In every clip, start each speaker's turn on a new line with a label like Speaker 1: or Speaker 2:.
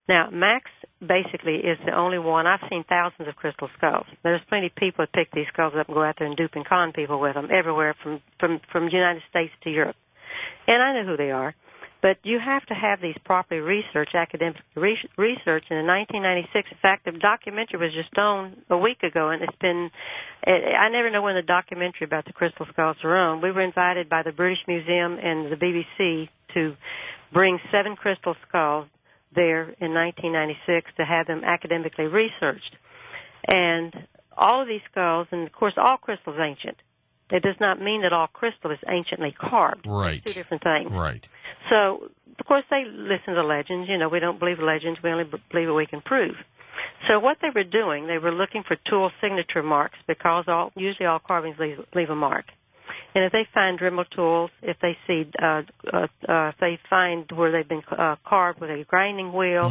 Speaker 1: Now, Max basically is the only one. I've seen thousands of crystal skulls. There's plenty of people that pick these skulls up and go out there and dupe and con people with them everywhere from the United States to Europe. And I know who they are. But you have to have these properly researched, academic research. And in 1996, in fact, the documentary was just on a week ago, and I never know when the documentary about the crystal skulls are on. We were invited by the British Museum and the BBC to bring 7 crystal skulls there in 1996 to have them academically researched. And all of these skulls, and of course all crystal is ancient. It does not mean that all crystal is anciently carved.
Speaker 2: Right.
Speaker 1: Two different things.
Speaker 2: Right.
Speaker 1: So, of course, they listen to legends. You know, we don't believe legends. We only believe what we can prove. So what they were doing, they were looking for tool signature marks because usually all carvings leave a mark. And if they find Dremel tools, if they see, if they find where they've been carved with a grinding wheel,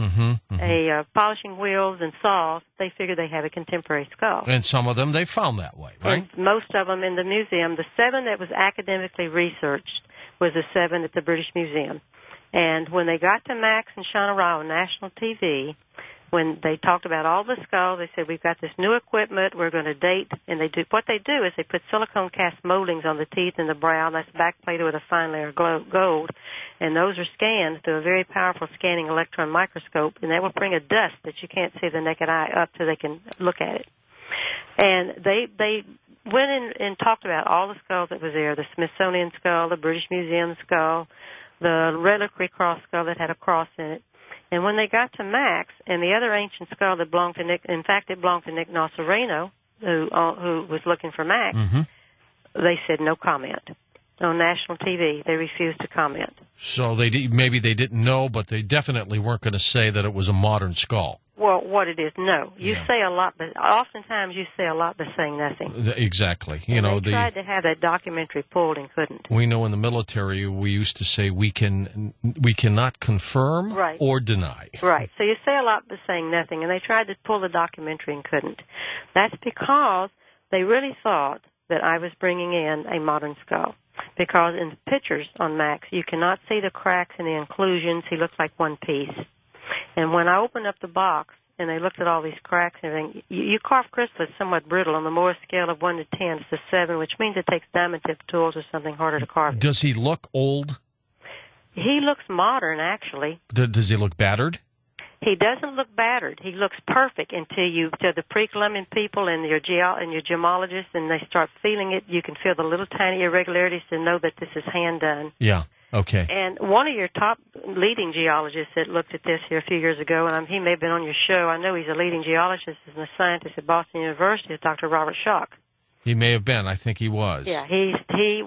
Speaker 1: a polishing wheels, and saws, they figure they have a contemporary skull.
Speaker 2: And some of them they found that way, right?
Speaker 1: And most of them in the museum. The 7 that was academically researched was the 7 at the British Museum. And when they got to Max and Shauna Rao on national TV, when they talked about all the skulls, they said, we've got this new equipment, we're going to date, and what they do is they put silicone cast moldings on the teeth and the brow, that's backplated with a fine layer of gold, and those are scanned through a very powerful scanning electron microscope, and that will bring a dust that you can't see the naked eye up so they can look at it. And they went in and talked about all the skulls that was there, the Smithsonian skull, the British Museum skull, the Reliquary Cross skull that had a cross in it. And when they got to Max and the other ancient skull that belonged to Nick, in fact, it belonged to Nick Nocerino, who was looking for Max, they said no comment. On national TV, they refused to comment.
Speaker 2: So maybe they didn't know, but they definitely weren't going to say that it was a modern skull.
Speaker 1: Well, what it is, no. You say a lot, but oftentimes you say a lot by saying nothing.
Speaker 2: Exactly.
Speaker 1: They tried to have that documentary pulled and couldn't.
Speaker 2: We know in the military we used to say we cannot confirm or deny.
Speaker 1: Right. So you say a lot by saying nothing, and they tried to pull the documentary and couldn't. That's because they really thought that I was bringing in a modern skull. Because in the pictures on Max, you cannot see the cracks and the inclusions. He looks like one piece. And when I opened up the box and they looked at all these cracks and everything, you carve crystal is somewhat brittle. On the Morse scale of 1 to 10, it's a 7, which means it takes diamond tip tools or something harder to carve.
Speaker 2: Does he look old?
Speaker 1: He looks modern, actually.
Speaker 2: Does he look battered?
Speaker 1: He doesn't look battered. He looks perfect until the pre-Columbian people and your gemologists, and they start feeling it. You can feel the little tiny irregularities to know that this is hand done.
Speaker 2: Yeah. Okay.
Speaker 1: And one of your top leading geologists that looked at this here a few years ago, and he may have been on your show. I know he's a leading geologist and a scientist at Boston University, is Dr. Robert Schoch.
Speaker 2: He may have been. I think he was.
Speaker 1: Yeah, he's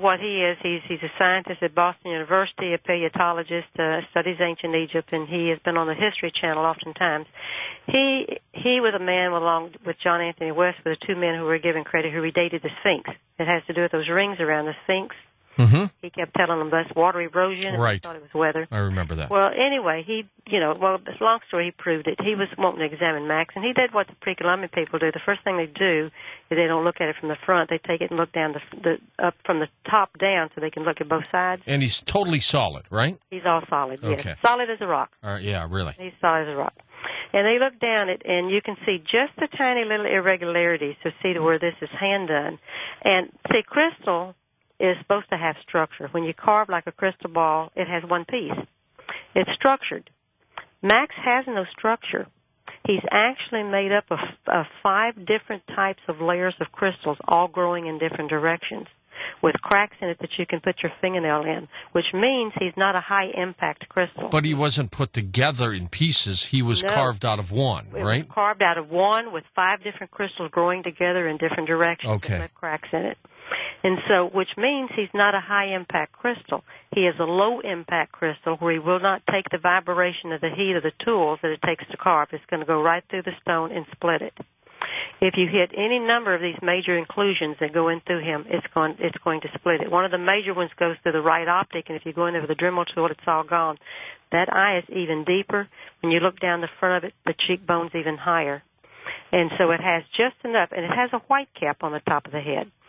Speaker 1: a scientist at Boston University, a paleontologist, studies ancient Egypt, and he has been on the History Channel oftentimes. He was a man along with John Anthony West, were the 2 men who were given credit who redated the Sphinx. It has to do with those rings around the Sphinx. He kept telling them that's water erosion. And
Speaker 2: right.
Speaker 1: Thought it was weather.
Speaker 2: I remember that.
Speaker 1: Well, anyway, long story, he proved it. He was wanting to examine Max, and he did what the pre-Columbian people do. The first thing they do is they don't look at it from the front. They take it and look down up from the top down so they can look at both sides.
Speaker 2: And he's totally solid, right?
Speaker 1: He's all solid, yes.
Speaker 2: Okay.
Speaker 1: Solid as a rock.
Speaker 2: Yeah, really.
Speaker 1: He's solid as a rock. And they look down it, and you can see just the tiny little irregularities to see to where this is hand done. And see, crystal is supposed to have structure. When you carve like a crystal ball, it has one piece. It's structured. Max has no structure. He's actually made up of 5 different types of layers of crystals, all growing in different directions, with cracks in it that you can put your fingernail in, which means he's not a high-impact crystal.
Speaker 2: But he wasn't put together in pieces. He was carved out of one, right?
Speaker 1: It was carved out of one with 5 different crystals growing together in different directions with cracks in it. And so, which means he's not a high-impact crystal. He is a low-impact crystal where he will not take the vibration of the heat of the tools that it takes to carve. It's going to go right through the stone and split it. If you hit any number of these major inclusions that go in through him, it's going to split it. One of the major ones goes through the right optic, and if you go in there with a Dremel tool, it's all gone. That eye is even deeper. When you look down the front of it, the cheekbone's even higher. And so it has just enough, and it has a white cap on the top of the head.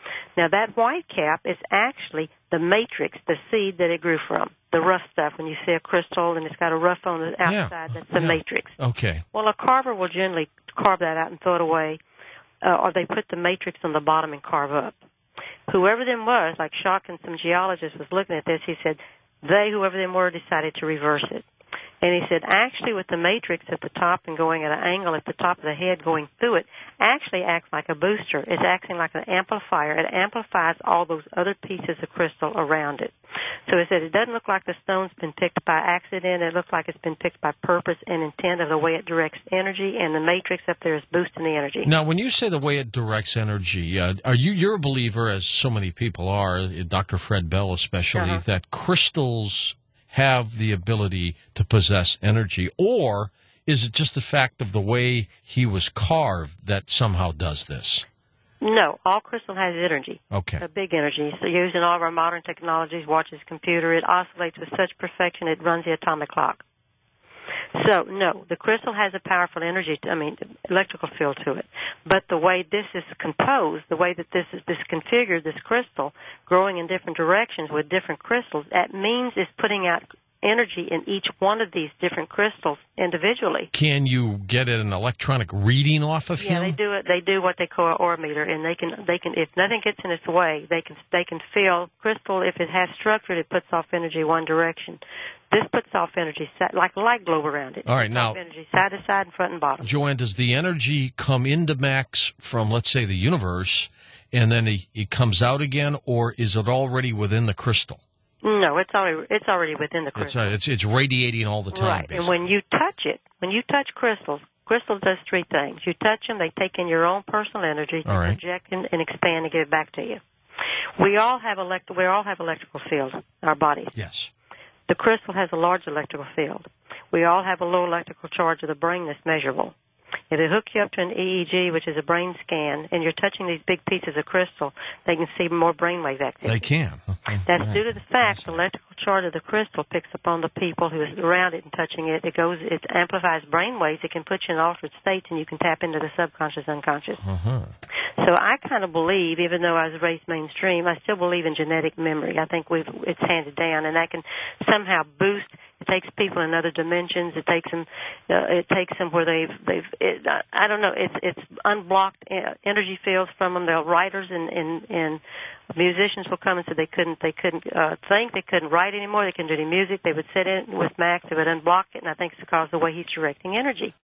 Speaker 1: Now, that white cap is actually the matrix, the seed that it grew from, the rough stuff. When you see a crystal and it's got a rough on the outside, that's the matrix.
Speaker 2: Okay.
Speaker 1: Well, a carver will generally carve that out and throw it away, or they put the matrix on the bottom and carve up. Whoever them was, like Schock and some geologists was looking at this, he said whoever them were, decided to reverse it. And he said, actually, with the matrix at the top and going at an angle at the top of the head going through it, actually acts like a booster. It's acting like an amplifier. It amplifies all those other pieces of crystal around it. So he said it doesn't look like the stone's been picked by accident. It looks like it's been picked by purpose and intent of the way it directs energy, and the matrix up there is boosting the energy.
Speaker 2: Now, when you say the way it directs energy, you're a believer, as so many people are, Dr. Fred Bell especially, that crystals have the ability to possess energy, or is it just the fact of the way he was carved that somehow does this?
Speaker 1: No, all crystal has energy.
Speaker 2: Okay.
Speaker 1: A big energy. So using all of our modern technologies, watches, computer, it oscillates with such perfection it runs the atomic clock. So, no, the crystal has a powerful electrical field to it. But the way this is composed, the way that this configured, this crystal, growing in different directions with different crystals, that means it's putting out energy in each one of these different crystals individually.
Speaker 2: Can you get an electronic reading off of him?
Speaker 1: Yeah, they do it. They do what they call an aurimeter, and they can if nothing gets in its way, they can feel crystal. If it has structure, it puts off energy one direction. This puts off energy like a light globe around it.
Speaker 2: All right, now
Speaker 1: energy side to side and front and bottom.
Speaker 2: Joanne, does the energy come into Max from, let's say, the universe, and then it comes out again, or is it already within the crystal?
Speaker 1: No, it's already within the crystal.
Speaker 2: It's radiating all the time.
Speaker 1: Right,
Speaker 2: basically.
Speaker 1: And when you touch crystals does three things. You touch them, they take in your own personal energy, to project and expand and give it back to you. We all have electrical fields in our bodies.
Speaker 2: Yes.
Speaker 1: The crystal has a large electrical field. We all have a low electrical charge of the brain that's measurable. If they hook you up to an EEG, which is a brain scan, and you're touching these big pieces of crystal, they can see more brainwave activity.
Speaker 2: They can.
Speaker 1: That's due to the fact the electrical charge of the crystal picks up on the people who is around it and touching it. It amplifies brainwaves. It can put you in altered states, and you can tap into the subconscious, unconscious. So I kind of believe, even though I was raised mainstream, I still believe in genetic memory. I think it's handed down, and that can somehow boost. It takes people in other dimensions. It takes them where I don't know. It's unblocked energy fields from them. The writers and musicians will come and say they couldn't think, they couldn't write anymore. They couldn't do any music. They would sit in with Max. They would unblock it, and I think it's because of the way he's directing energy.